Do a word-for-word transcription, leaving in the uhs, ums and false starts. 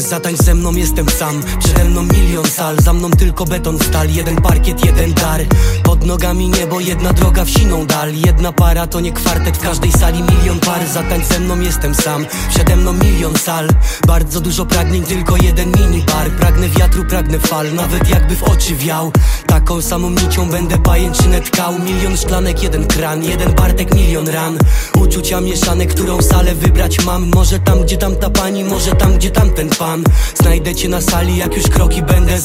Zatańcz ze mną, jestem sam. Przede mną milion sal, za mną tylko beton, stal. Jeden parkiet, jeden dar. Pod nogami niebo, jedna droga w siną dal. Jedna para to nie kwartet, w każdej sali milion par. Zatańcz ze mną, jestem sam. Przede mną milion sal. Bardzo dużo pragnień, tylko jeden mini bar. Pragnę wiatru, pragnę fal, nawet jakby w oczy wiał. Taką samą nicią będę pajęczynę tkał. Milion szklanek, jeden kran, jeden Bartek, milion ran. Uczucia mieszane, którą salę wybrać mam. Może tam, gdzie tamta pani, może tam, gdzie tamten pan. Znajdę cię na sali, jak już kroki będę